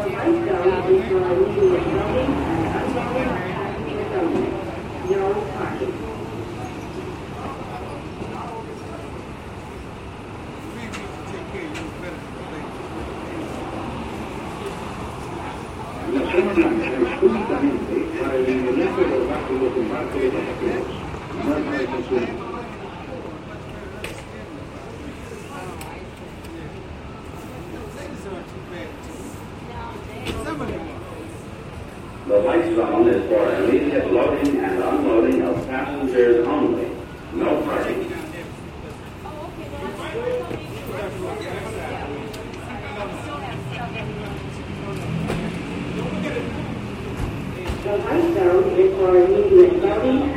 white zone is for immediate loading and unloading of passengers only. No parking. La zona blanca es justamente para el inmediato abordaje de los embarques de pasajeros. No hay precaución. The white zone is for immediate loading and unloading of passengers only. No parking. The white zone is for immediate loading